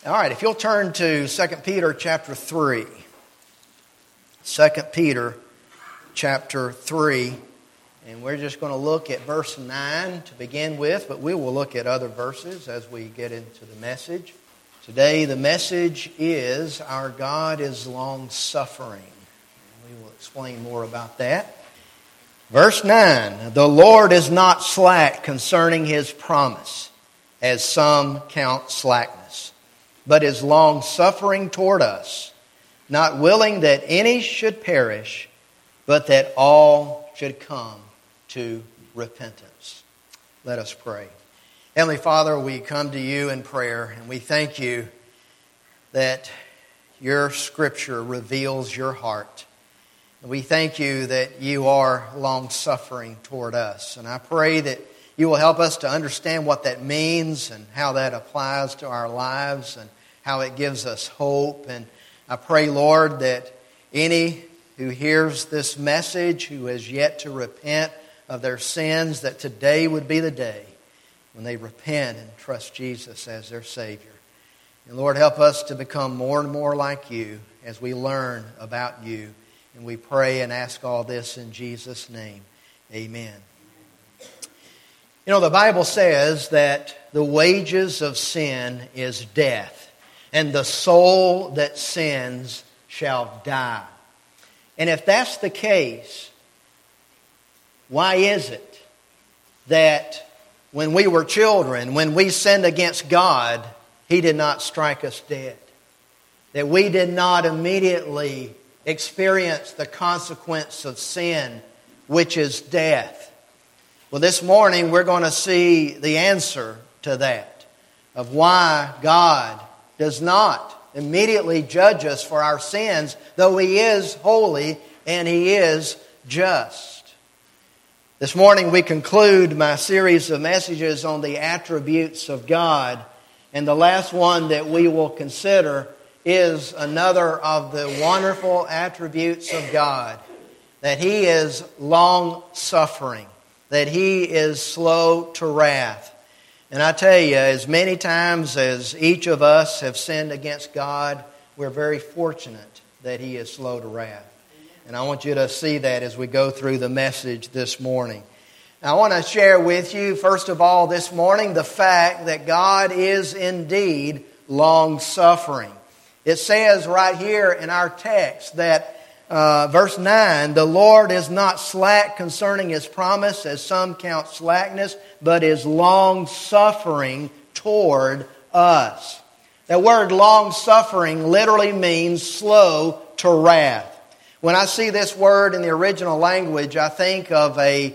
All right, if you'll turn to 2 Peter chapter 3. 2 Peter chapter 3. And we're just going to look at verse 9 to begin with, but we will look at other verses as we get into the message. Today the message is, Our God is long-suffering. We will explain more about that. Verse 9, The Lord is not slack concerning His promise, as some count slackness, but is long-suffering toward us, not willing that any should perish, but that all should come to repentance. Let us pray. Heavenly Father, we come to You in prayer, and we thank You that Your Scripture reveals Your heart. And we thank You that You are long-suffering toward us. And I pray that You will help us to understand what that means and how that applies to our lives and how it gives us hope. And I pray, Lord, that any who hears this message, who has yet to repent of their sins, that today would be the day when they repent and trust Jesus as their Savior. And Lord, help us to become more and more like You as we learn about You. And we pray and ask all this in Jesus' name. Amen. You know, the Bible says that the wages of sin is death, and the soul that sins shall die. And if that's the case, why is it that when we were children, when we sinned against God, He did not strike us dead? That we did not immediately experience the consequence of sin, which is death? Well, this morning we're going to see the answer to that, of why God does not immediately judge us for our sins, though He is holy and He is just. This morning we conclude my series of messages on the attributes of God, and the last one that we will consider is another of the wonderful attributes of God, that He is long-suffering, that He is slow to wrath. And I tell you, as many times as each of us have sinned against God, we're very fortunate that He is slow to wrath. And I want you to see that as we go through the message this morning. Now, I want to share with you, first of all, this morning, the fact that God is indeed long-suffering. It says right here in our text that verse 9, The Lord is not slack concerning His promise, as some count slackness, but is long-suffering toward us. The word long-suffering literally means slow to wrath. When I see this word in the original language, I think of a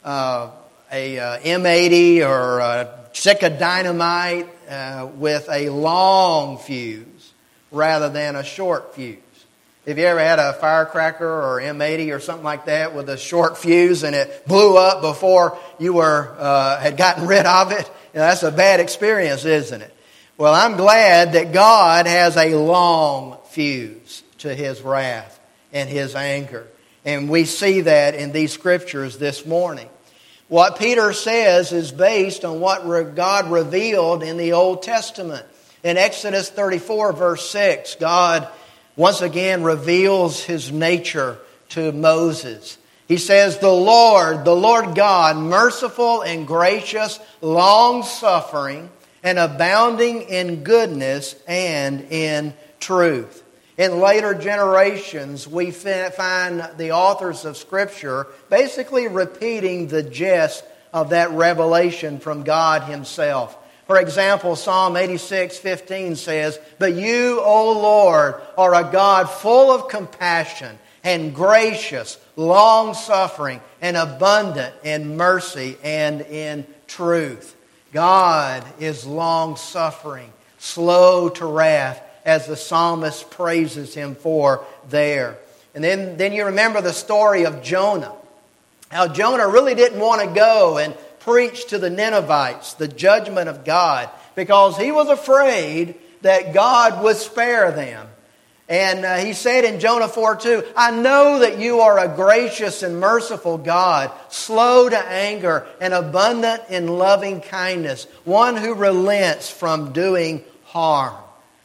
M80 or a stick of dynamite with a long fuse rather than a short fuse. If you ever had a firecracker or M80 or something like that with a short fuse and it blew up before you had gotten rid of it, that's a bad experience, isn't it? Well, I'm glad that God has a long fuse to His wrath and His anger. And we see that in these scriptures this morning. What Peter says is based on what God revealed in the Old Testament. In Exodus 34, verse 6, God once again reveals His nature to Moses. He says, the Lord God, merciful and gracious, long-suffering, and abounding in goodness and in truth. In later generations, we find the authors of Scripture basically repeating the gist of that revelation from God Himself. For example, Psalm 86:15 says, But You, O Lord, are a God full of compassion and gracious, long-suffering, and abundant in mercy and in truth. God is long-suffering, slow to wrath, as the psalmist praises Him for there. And then you remember the story of Jonah. How Jonah really didn't want to go and preach to the Ninevites the judgment of God because he was afraid that God would spare them. And he said in Jonah 4:2, I know that You are a gracious and merciful God, slow to anger and abundant in loving kindness, one who relents from doing harm.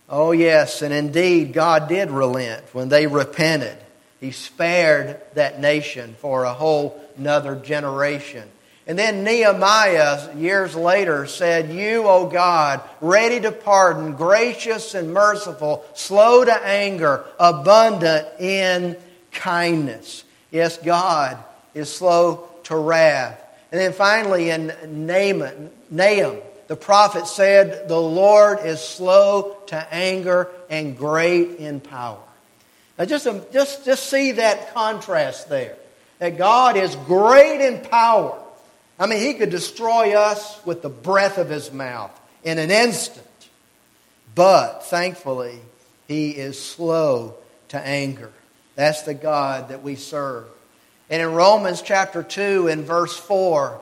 Oh yes, and indeed God did relent when they repented. He spared that nation for a whole another generation. And then Nehemiah, years later, said, "You, O God, ready to pardon, gracious and merciful, slow to anger, abundant in kindness." Yes, God is slow to wrath. And then finally in Nahum, the prophet said, "The Lord is slow to anger and great in power." Now just see that contrast there. That God is great in power. I mean, He could destroy us with the breath of His mouth in an instant. But, thankfully, He is slow to anger. That's the God that we serve. And in Romans chapter 2 and verse 4,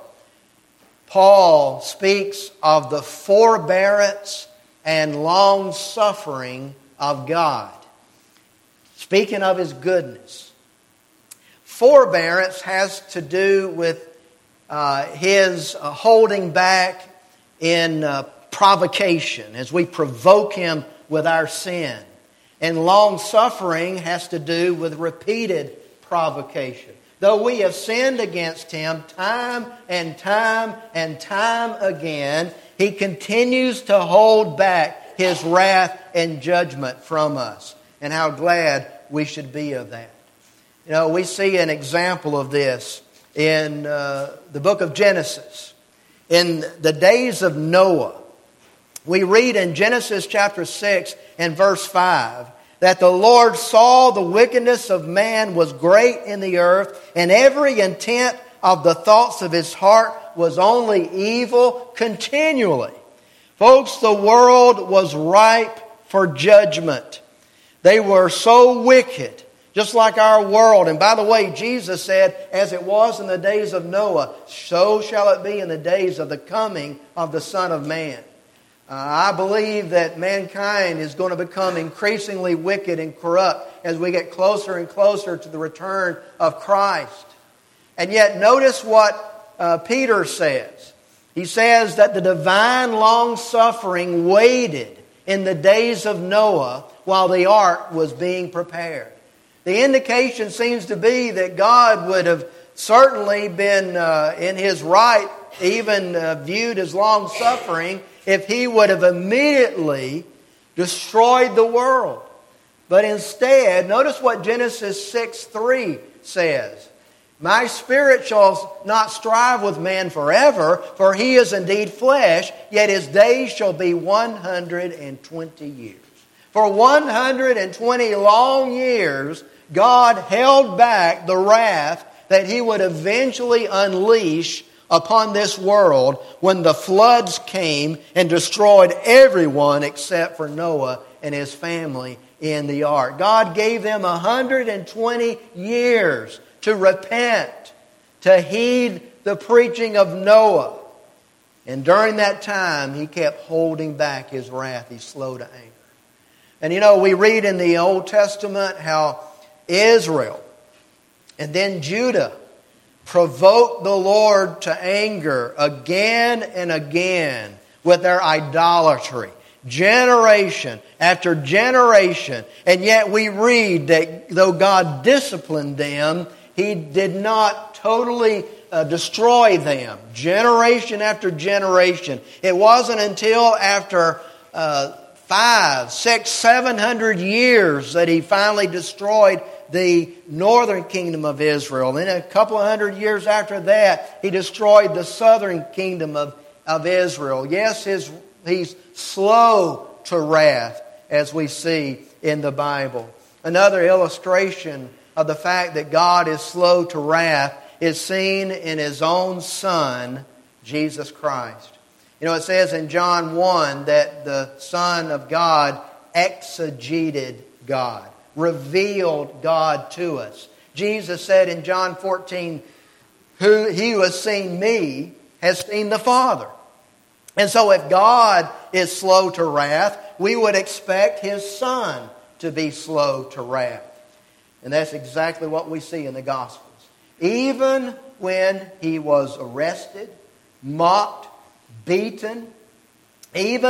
Paul speaks of the forbearance and long-suffering of God. Speaking of His goodness. Forbearance has to do with His holding back in provocation as we provoke Him with our sin. And long-suffering has to do with repeated provocation. Though we have sinned against Him time and time and time again, He continues to hold back His wrath and judgment from us. And how glad we should be of that. You know, we see an example of this in the book of Genesis. In the days of Noah, we read in Genesis chapter 6 and verse 5 that the Lord saw the wickedness of man was great in the earth, and every intent of the thoughts of his heart was only evil continually. Folks, the world was ripe for judgment. They were so wicked, just like our world. And by the way, Jesus said, as it was in the days of Noah, so shall it be in the days of the coming of the Son of Man. I believe that mankind is going to become increasingly wicked and corrupt as we get closer and closer to the return of Christ. And yet notice what Peter says. He says that the divine long-suffering waited in the days of Noah while the ark was being prepared. The indication seems to be that God would have certainly been in His right, even viewed as long-suffering, if He would have immediately destroyed the world. But instead, notice what Genesis 6:3 says. "My spirit shall not strive with man forever, for he is indeed flesh, yet his days shall be 120 years." For 120 long years, God held back the wrath that He would eventually unleash upon this world when the floods came and destroyed everyone except for Noah and his family in the ark. God gave them 120 years to repent, to heed the preaching of Noah. And during that time, He kept holding back His wrath. He's slow to anger. And you know, we read in the Old Testament how Israel and then Judah provoked the Lord to anger again and again with their idolatry, generation after generation. And yet we read that though God disciplined them, He did not totally destroy them, generation after generation. It wasn't until after 500, 600, 700 years that He finally destroyed the northern kingdom of Israel. Then a couple of hundred years after that, He destroyed the southern kingdom of Israel. Yes, He's slow to wrath, as we see in the Bible. Another illustration of the fact that God is slow to wrath is seen in His own Son, Jesus Christ. You know, it says in John 1 that the Son of God exegeted God, revealed God to us. Jesus said in John 14, "He who has seen me has seen the Father." And so if God is slow to wrath, we would expect His Son to be slow to wrath. And that's exactly what we see in the Gospels. Even when He was arrested, mocked, beaten, even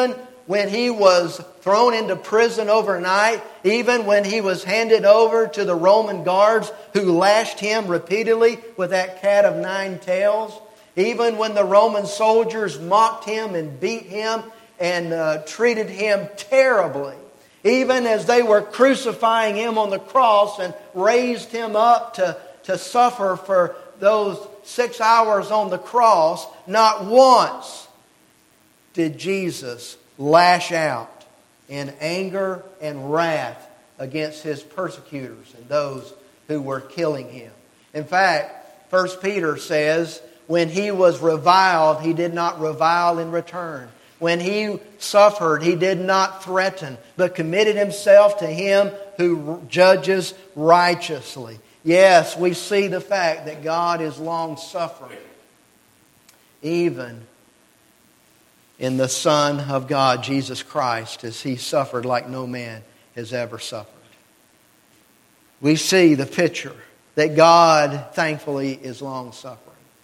when he was thrown into prison overnight, even when he was handed over to the Roman guards who lashed him repeatedly with that cat of nine tails, even when the Roman soldiers mocked him and beat him and treated him terribly, even as they were crucifying him on the cross and raised him up to suffer for those 6 hours on the cross, not once did Jesus lash out in anger and wrath against his persecutors and those who were killing him. In fact, 1 Peter says, when he was reviled, he did not revile in return. When he suffered, he did not threaten, but committed himself to him who judges righteously. Yes, we see the fact that God is long-suffering, even in the Son of God, Jesus Christ, as he suffered like no man has ever suffered. We see the picture that God, thankfully, is long-suffering.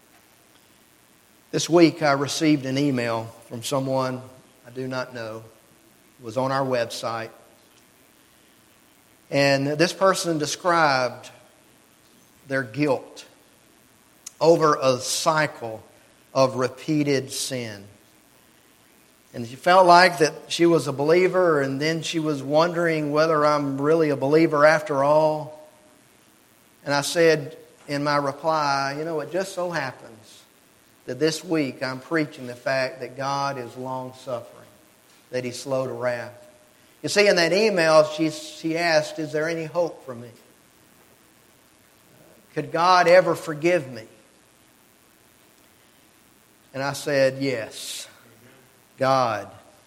This week I received an email from someone I do not know. It was on our website. And this person described their guilt over a cycle of repeated sin. And she felt like that she was a believer, and then she was wondering whether I'm really a believer after all. And I said in my reply, it just so happens that this week I'm preaching the fact that God is long-suffering, that He's slow to wrath. You see, in that email, she asked, is there any hope for me? Could God ever forgive me? And I said, yes, God.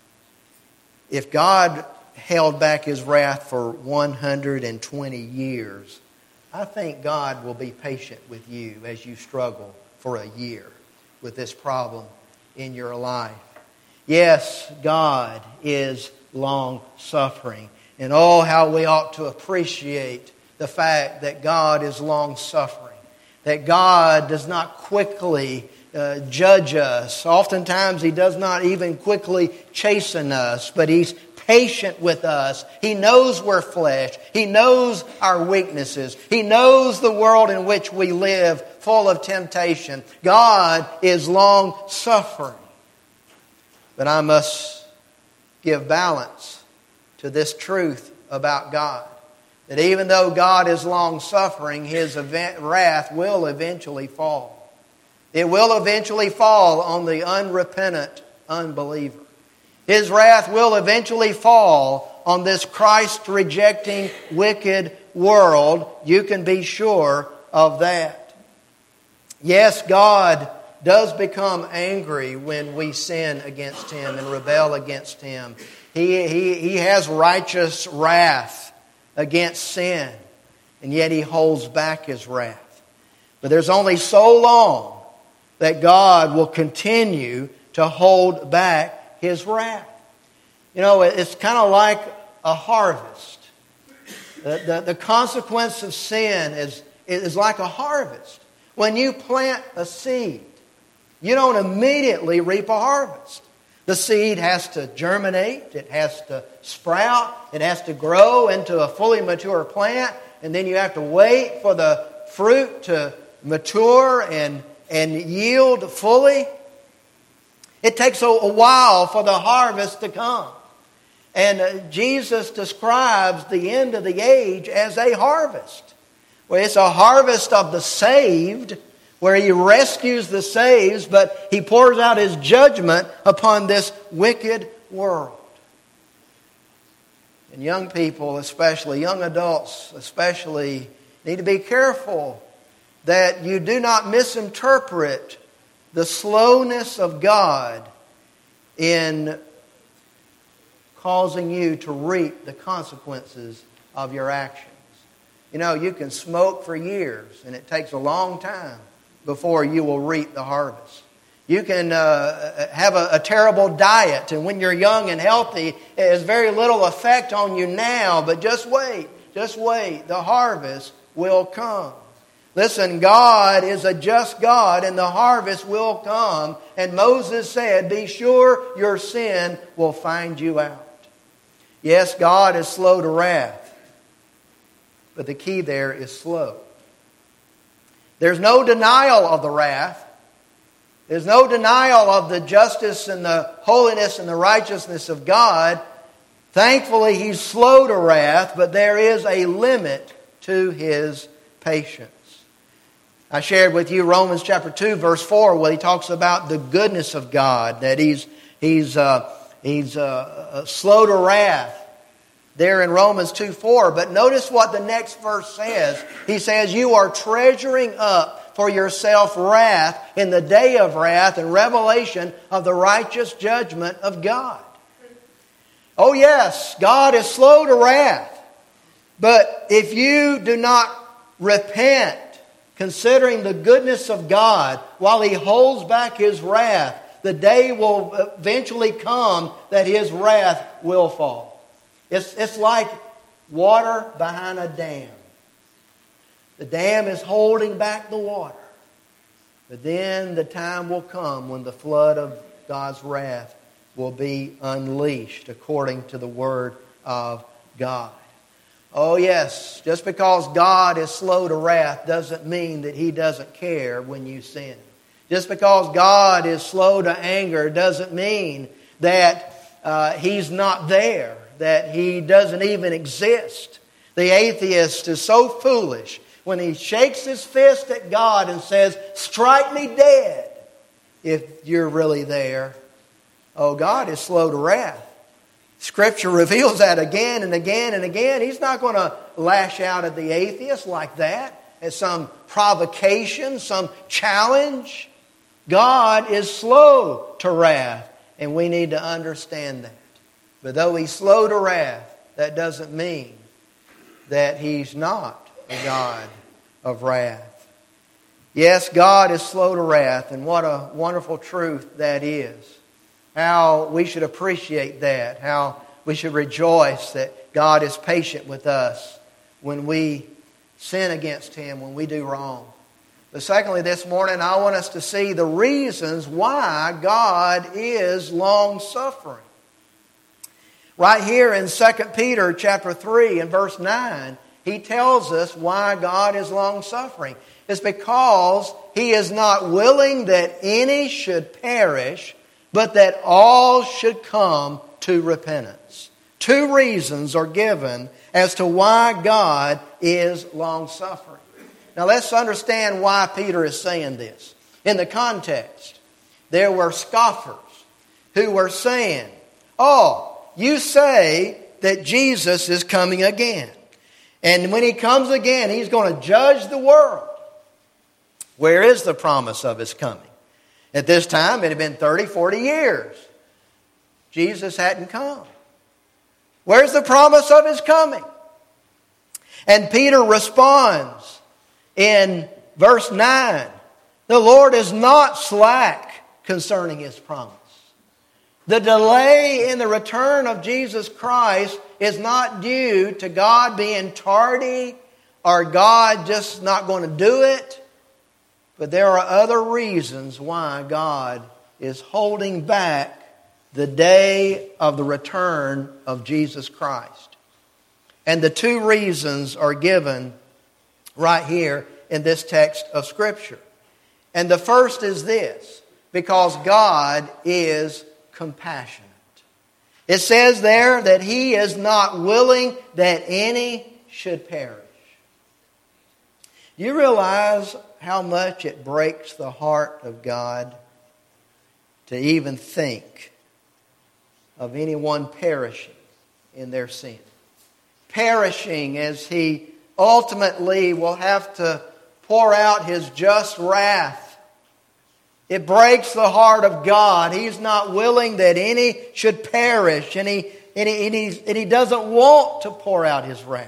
If God held back His wrath for 120 years, I think God will be patient with you as you struggle for a year with this problem in your life. Yes, God is long-suffering. And oh, how we ought to appreciate the fact that God is long-suffering. That God does not quickly judge us. Oftentimes He does not even quickly chasten us, but He's patient with us. He knows we're flesh. He knows our weaknesses. He knows the world in which we live, full of temptation. God is long-suffering. But I must give balance to this truth about God. That even though God is long-suffering, His wrath will eventually fall. It will eventually fall on the unrepentant unbeliever. His wrath will eventually fall on this Christ-rejecting, wicked world. You can be sure of that. Yes, God does become angry when we sin against Him and rebel against Him. He has righteous wrath against sin, and yet He holds back His wrath. But there's only so long that God will continue to hold back His wrath. It's kind of like a harvest. The consequence of sin is like a harvest. When you plant a seed, you don't immediately reap a harvest. The seed has to germinate, it has to sprout, it has to grow into a fully mature plant, and then you have to wait for the fruit to mature and yield fully. It takes a while for the harvest to come. And Jesus describes the end of the age as a harvest. Well, it's a harvest of the saved, where He rescues the saved, but He pours out His judgment upon this wicked world. And young people especially, young adults especially, need to be careful that you do not misinterpret the slowness of God in causing you to reap the consequences of your actions. You can smoke for years, and it takes a long time before you will reap the harvest. You can have a terrible diet, and when you're young and healthy, it has very little effect on you now, but just wait. The harvest will come. Listen, God is a just God, and the harvest will come. And Moses said, be sure your sin will find you out. Yes, God is slow to wrath, but the key there is slow. There's no denial of the wrath. There's no denial of the justice and the holiness and the righteousness of God. Thankfully, He's slow to wrath, but there is a limit to His patience. I shared with you Romans chapter 2, verse 4, where he talks about the goodness of God, that He's slow to wrath there in Romans 2:4. But notice what the next verse says. He says, you are treasuring up for yourself wrath in the day of wrath and revelation of the righteous judgment of God. Oh yes, God is slow to wrath. But if you do not repent, considering the goodness of God, while He holds back His wrath, the day will eventually come that His wrath will fall. It's like water behind a dam. The dam is holding back the water. But then the time will come when the flood of God's wrath will be unleashed according to the Word of God. Oh yes, just because God is slow to wrath doesn't mean that He doesn't care when you sin. Just because God is slow to anger doesn't mean that He's not there, that He doesn't even exist. The atheist is so foolish when he shakes his fist at God and says, strike me dead if you're really there. Oh, God is slow to wrath. Scripture reveals that again and again and again. He's not going to lash out at the atheist like that, as some provocation, some challenge. God is slow to wrath, and we need to understand that. But though He's slow to wrath, that doesn't mean that He's not a God of wrath. Yes, God is slow to wrath, and what a wonderful truth that is. How we should appreciate that. How we should rejoice that God is patient with us when we sin against Him, when we do wrong. But secondly, this morning, I want us to see the reasons why God is long-suffering. Right here in 2 Peter chapter 3 and verse 9, he tells us why God is long-suffering. It's because He is not willing that any should perish, but that all should come to repentance. Two reasons are given as to why God is long-suffering. Now let's understand why Peter is saying this. In the context, there were scoffers who were saying, oh, you say that Jesus is coming again. And when He comes again, He's going to judge the world. Where is the promise of His coming? At this time, it had been 30, 40 years. Jesus hadn't come. Where's the promise of His coming? And Peter responds in verse 9, the Lord is not slack concerning His promise. The delay in the return of Jesus Christ is not due to God being tardy or God just not going to do it. But there are other reasons why God is holding back the day of the return of Jesus Christ. And the two reasons are given right here in this text of Scripture. And the first is this, because God is compassionate. It says there that He is not willing that any should perish. Do you realize how much it breaks the heart of God to even think of anyone perishing in their sin? Perishing as He ultimately will have to pour out His just wrath. It breaks the heart of God. He's not willing that any should perish, and He doesn't want to pour out His wrath.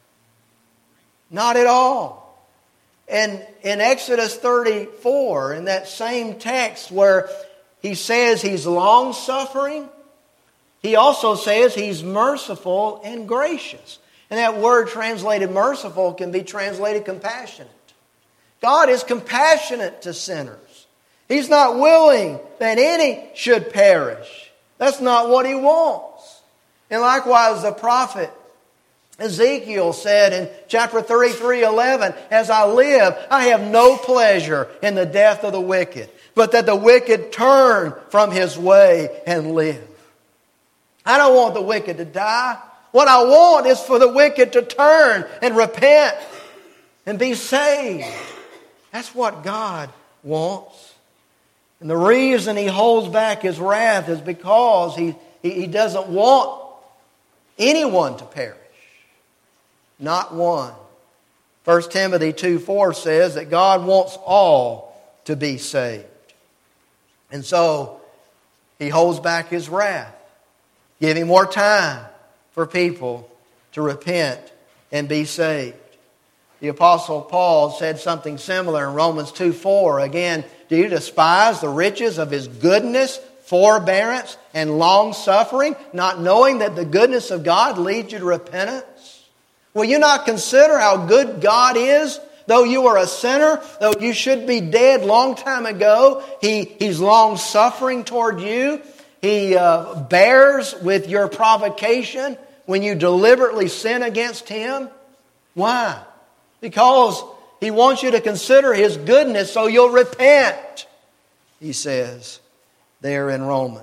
Not at all. And in Exodus 34, in that same text where He says He's long-suffering, He also says He's merciful and gracious. And that word translated merciful can be translated compassionate. God is compassionate to sinners. He's not willing that any should perish. That's not what He wants. And likewise, the prophet Ezekiel said in chapter 33:11, "As I live, I have no pleasure in the death of the wicked, but that the wicked turn from his way and live." I don't want the wicked to die. What I want is for the wicked to turn and repent and be saved. That's what God wants. And the reason He holds back His wrath is because He doesn't want anyone to perish. Not one. 1 Timothy 2:4 says that God wants all to be saved. And so He holds back His wrath, giving more time for people to repent and be saved. The Apostle Paul said something similar in Romans 2:4. Again, "Do you despise the riches of His goodness, forbearance, and long-suffering, not knowing that the goodness of God leads you to repentance? Will you not consider how good God is? Though you are a sinner, though you should be dead long time ago, He's long-suffering toward you. He bears with your provocation when you deliberately sin against Him." Why? Because He wants you to consider His goodness so you'll repent, He says there in Romans.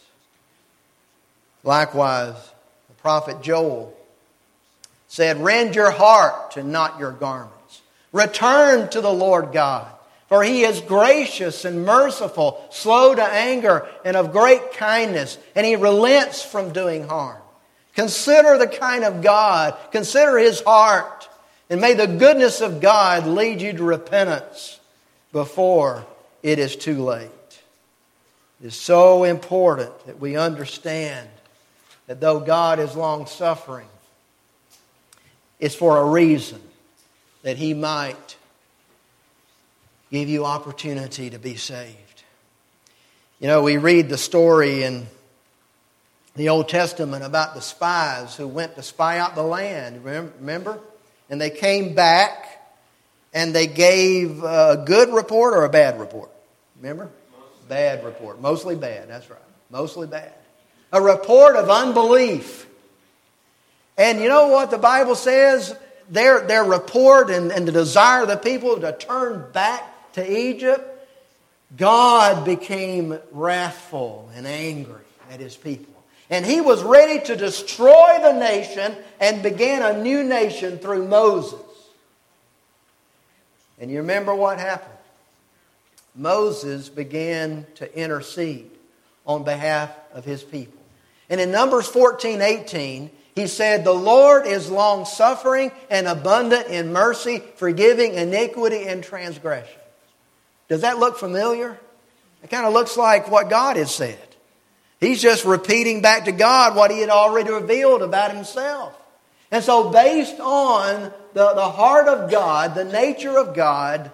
Likewise, the prophet Joel said, "Rend your heart and not your garments. Return to the Lord God, for He is gracious and merciful, slow to anger, and of great kindness, and He relents from doing harm." Consider the kind of God. Consider His heart. And may the goodness of God lead you to repentance before it is too late. It is so important that we understand that though God is long-suffering, it's for a reason, that He might give you opportunity to be saved. You know, we read the story in the Old Testament about the spies who went to spy out the land. Remember? And they came back and they gave a good report or a bad report. Remember? Bad report. Mostly bad. That's right. Mostly bad. A report of unbelief. And you know what the Bible says? Their report and the desire of the people to turn back to Egypt, God became wrathful and angry at His people. And He was ready to destroy the nation and began a new nation through Moses. And you remember what happened? Moses began to intercede on behalf of his people. And in Numbers 14:18, he said, "The Lord is long-suffering and abundant in mercy, forgiving iniquity and transgression." Does that look familiar? It kind of looks like what God has said. He's just repeating back to God what He had already revealed about Himself. And so based on the heart of God, the nature of God,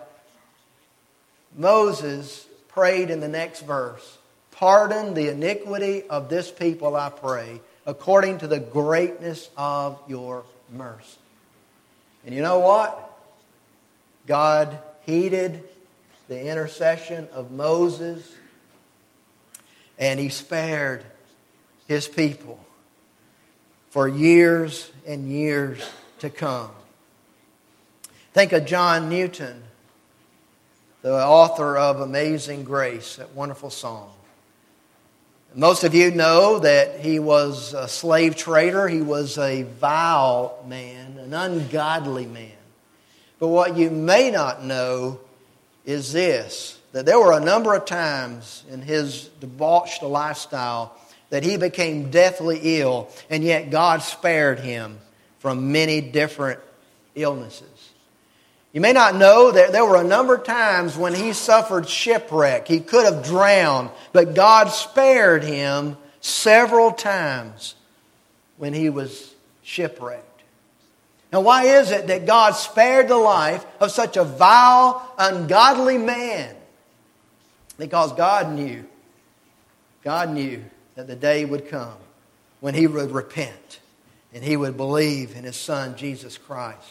Moses prayed in the next verse, "Pardon the iniquity of this people, I pray, according to the greatness of your mercy." And you know what? God heeded the intercession of Moses, and He spared His people for years and years to come. Think of John Newton, the author of Amazing Grace, that wonderful song. Most of you know that he was a slave trader. He was a vile man, an ungodly man. But what you may not know is this, that there were a number of times in his debauched lifestyle that he became deathly ill, and yet God spared him from many different illnesses. You may not know that there were a number of times when he suffered shipwreck. He could have drowned, but God spared him several times when he was shipwrecked. Now, why is it that God spared the life of such a vile, ungodly man? Because God knew that the day would come when he would repent and he would believe in His Son, Jesus Christ.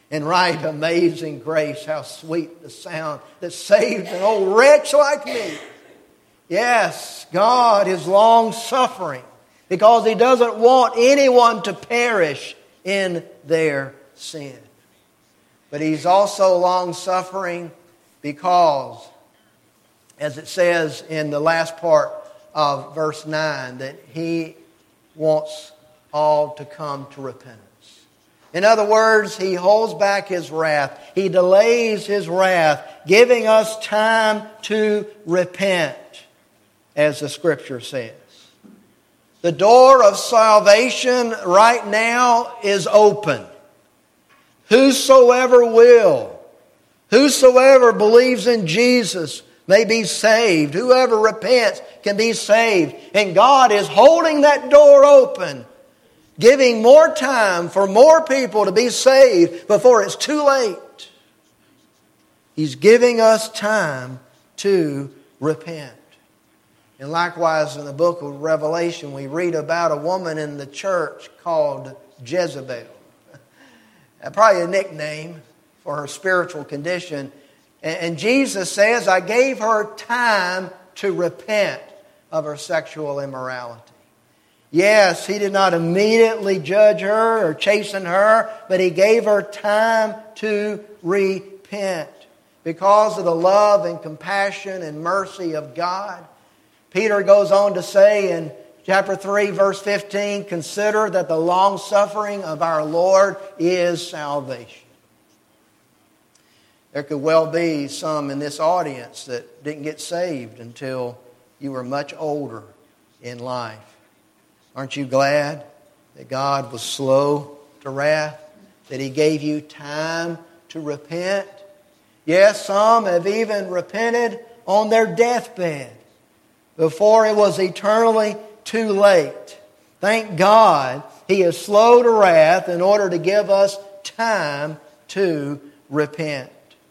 and write, "Amazing grace, how sweet the sound that saved an old wretch like me." Yes, God is long-suffering because He doesn't want anyone to perish in their sin. But He's also long-suffering because, as it says in the last part of verse 9, that He wants all to come to repentance. In other words, He holds back His wrath. He delays His wrath, giving us time to repent, as the Scripture says. The door of salvation right now is open. Whosoever will, whosoever believes in Jesus may be saved. Whoever repents can be saved. And God is holding that door open, giving more time for more people to be saved before it's too late. He's giving us time to repent. And likewise in the book of Revelation, we read about a woman in the church called Jezebel. Probably a nickname for her spiritual condition. And Jesus says, "I gave her time to repent of her sexual immorality." Yes, He did not immediately judge her or chasten her, but He gave her time to repent because of the love and compassion and mercy of God. Peter goes on to say in chapter 3, verse 15, "Consider that the long-suffering of our Lord is salvation." There could well be some in this audience that didn't get saved until you were much older in life. Aren't you glad that God was slow to wrath, that He gave you time to repent? Yes, some have even repented on their deathbed before it was eternally too late. Thank God He is slow to wrath in order to give us time to repent.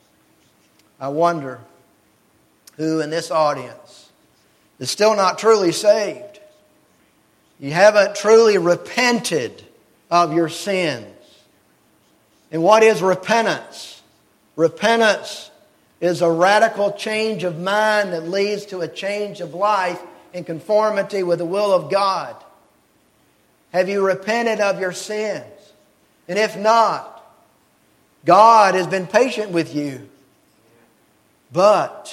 I wonder who in this audience is still not truly saved. You haven't truly repented of your sins. And what is repentance? Repentance is a radical change of mind that leads to a change of life in conformity with the will of God. Have you repented of your sins? And if not, God has been patient with you. But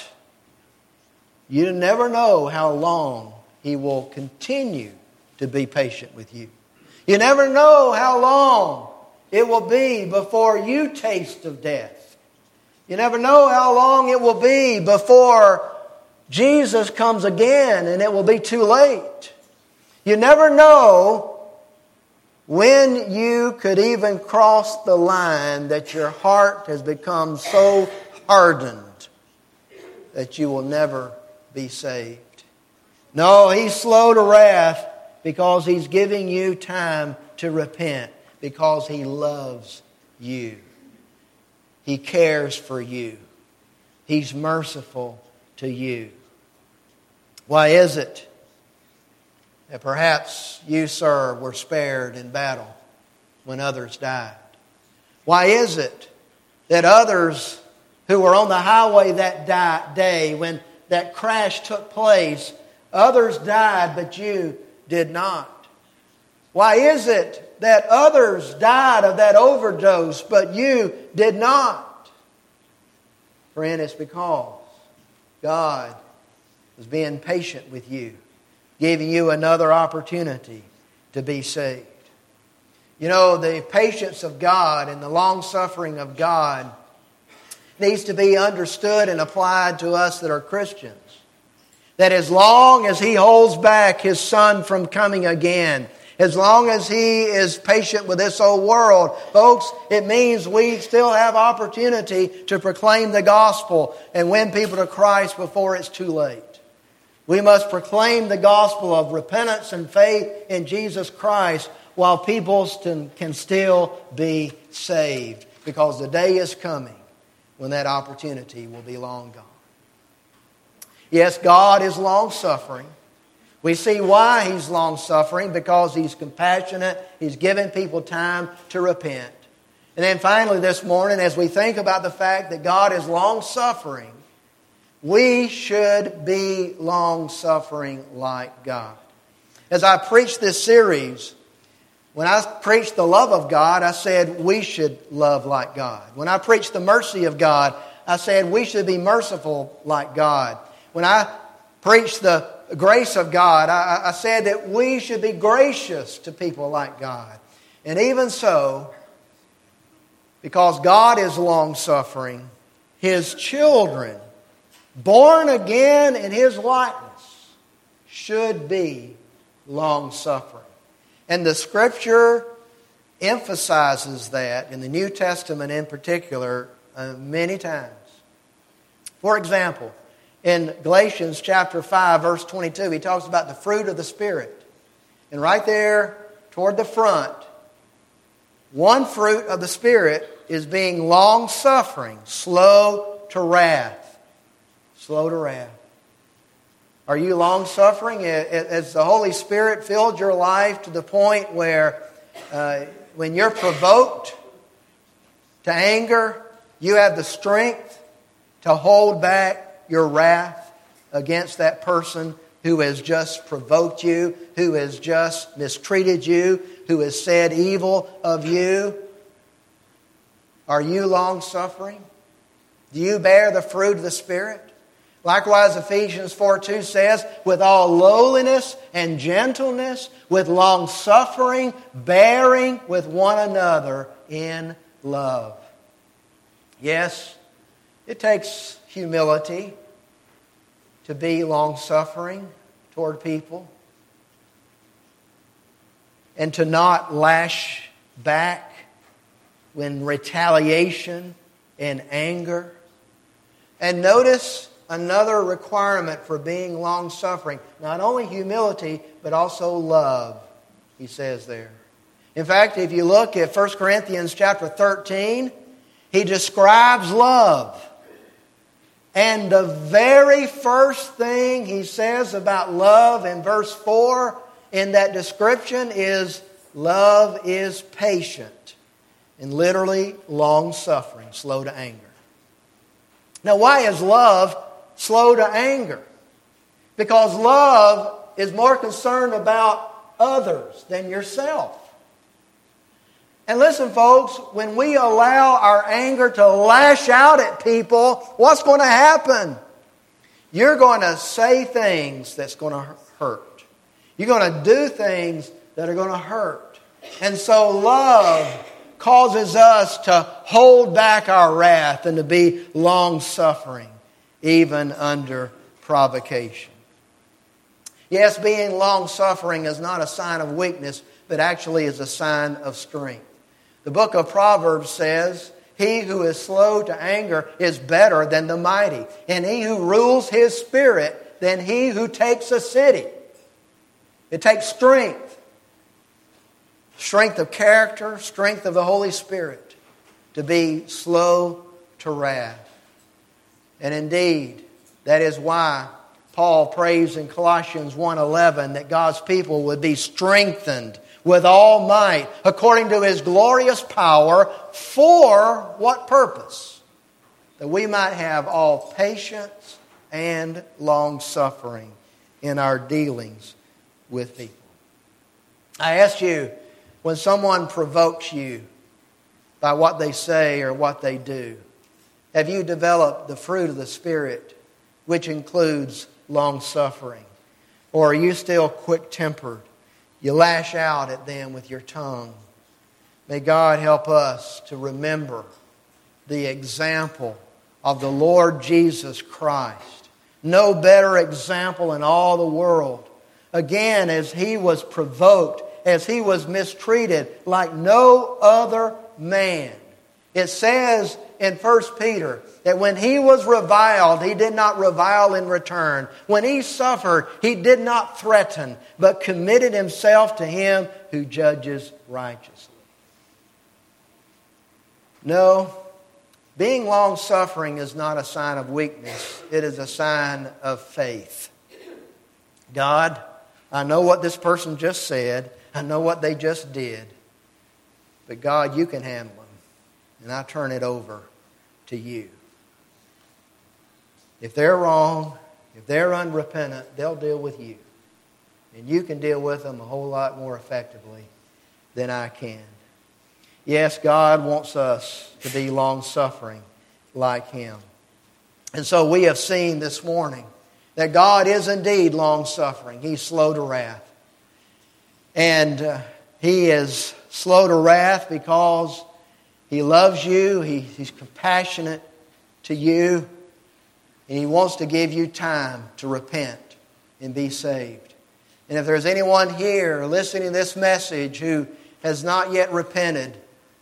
you never know how long He will continue to be patient with you. You never know how long it will be before you taste of death. You never know how long it will be before Jesus comes again and it will be too late. You never know when you could even cross the line that your heart has become so hardened that you will never be saved. No, He's slow to wrath because He's giving you time to repent, because He loves you. He cares for you. He's merciful to you. Why is it that perhaps you, sir, were spared in battle when others died? Why is it that others who were on the highway that day when that crash took place, others died but you did not? Why is it that others died of that overdose but you did not? Friend, it's because God was being patient with you, giving you another opportunity to be saved. You know, the patience of God and the long-suffering of God needs to be understood and applied to us that are Christians. That as long as He holds back His Son from coming again, as long as He is patient with this old world, folks, it means we still have opportunity to proclaim the gospel and win people to Christ before it's too late. We must proclaim the gospel of repentance and faith in Jesus Christ while people can still be saved, because the day is coming when that opportunity will be long gone. Yes, God is long-suffering. We see why He's long-suffering, because He's compassionate. He's giving people time to repent. And then finally this morning, as we think about the fact that God is long-suffering, we should be long-suffering like God. As I preached this series, when I preached the love of God, I said we should love like God. When I preached the mercy of God, I said we should be merciful like God. When I preached the grace of God, I said that we should be gracious to people like God. And even so, because God is long-suffering, His children, born again in His likeness, should be long-suffering. And the Scripture emphasizes that, in the New Testament in particular, many times. For example, in Galatians chapter 5, verse 22, he talks about the fruit of the Spirit. And right there, toward the front, one fruit of the Spirit is being long-suffering, slow to wrath. Slow to wrath. Are you long-suffering? Has the Holy Spirit filled your life to the point where when you're provoked to anger, you have the strength to hold back your wrath against that person who has just provoked you, who has just mistreated you, who has said evil of you? Are you long-suffering? Do you bear the fruit of the Spirit? Likewise, Ephesians 4:2 says, with all lowliness and gentleness, with long-suffering, bearing with one another in love. Yes, it takes humility to be long-suffering toward people and to not lash back when retaliation and anger. And notice another requirement for being long-suffering. Not only humility, but also love, he says there. In fact, if you look at 1 Corinthians chapter 13, he describes love. And the very first thing he says about love in verse 4 in that description is love is patient and literally long-suffering, slow to anger. Now, why is love slow to anger? Because love is more concerned about others than yourself. And listen, folks, when we allow our anger to lash out at people, what's going to happen? You're going to say things that's going to hurt. You're going to do things that are going to hurt. And so love causes us to hold back our wrath and to be long-suffering, even under provocation. Yes, being long-suffering is not a sign of weakness, but actually is a sign of strength. The book of Proverbs says, he who is slow to anger is better than the mighty, and he who rules his spirit than he who takes a city. It takes strength. Strength of character, strength of the Holy Spirit to be slow to wrath. And indeed, that is why Paul prays in Colossians 1:11 that God's people would be strengthened with all might, according to His glorious power, for what purpose? That we might have all patience and long-suffering in our dealings with people. I ask you, when someone provokes you by what they say or what they do, have you developed the fruit of the Spirit, which includes long-suffering? Or are you still quick-tempered? You lash out at them with your tongue. May God help us to remember the example of the Lord Jesus Christ. No better example in all the world. Again, as He was provoked, as He was mistreated like no other man. It says in 1 Peter that when He was reviled, He did not revile in return. When He suffered, He did not threaten, but committed Himself to Him who judges righteously. No, being long-suffering is not a sign of weakness. It is a sign of faith. God, I know what this person just said. I know what they just did. But God, You can handle them. and I turn it over to you. If they're wrong, if they're unrepentant, they'll deal with you. And you can deal with them a whole lot more effectively than I can. Yes, God wants us to be long-suffering like Him. And so we have seen this morning that God is indeed long-suffering. He's slow to wrath. And He is slow to wrath because He loves you. He's compassionate to you. And He wants to give you time to repent and be saved. And if there's anyone here listening to this message who has not yet repented,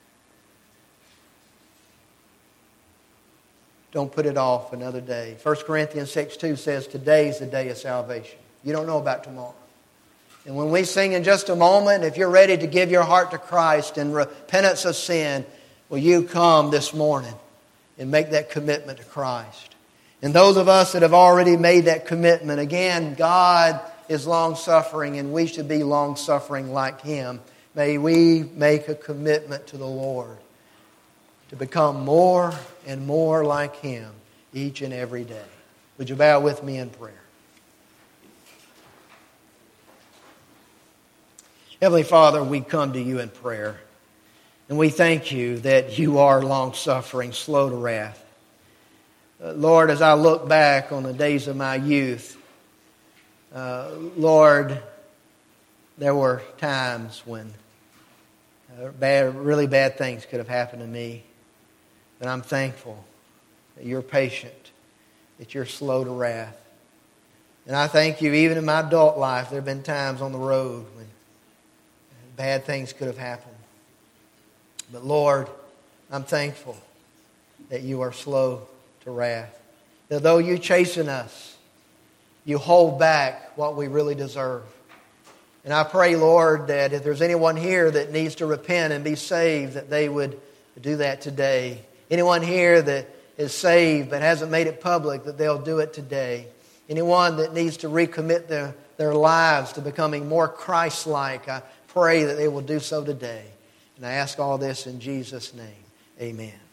don't put it off another day. 1 Corinthians 6:2 says, today's the day of salvation. You don't know about tomorrow. And when we sing in just a moment, if you're ready to give your heart to Christ in repentance of sin, will you come this morning and make that commitment to Christ? And those of us that have already made that commitment, again, God is long-suffering and we should be long-suffering like Him. May we make a commitment to the Lord to become more and more like Him each and every day. Would you bow with me in prayer? Heavenly Father, we come to You in prayer. And we thank You that You are long-suffering, slow to wrath. Lord, as I look back on the days of my youth, Lord, there were times when really bad things could have happened to me. But I'm thankful that You're patient, that You're slow to wrath. And I thank You, even in my adult life, there have been times on the road when bad things could have happened. But Lord, I'm thankful that You are slow to wrath. That though You chasten us, You hold back what we really deserve. And I pray, Lord, that if there's anyone here that needs to repent and be saved, that they would do that today. Anyone here that is saved but hasn't made it public, that they'll do it today. Anyone that needs to recommit their lives to becoming more Christ-like, I pray that they will do so today. And I ask all this in Jesus' name. Amen.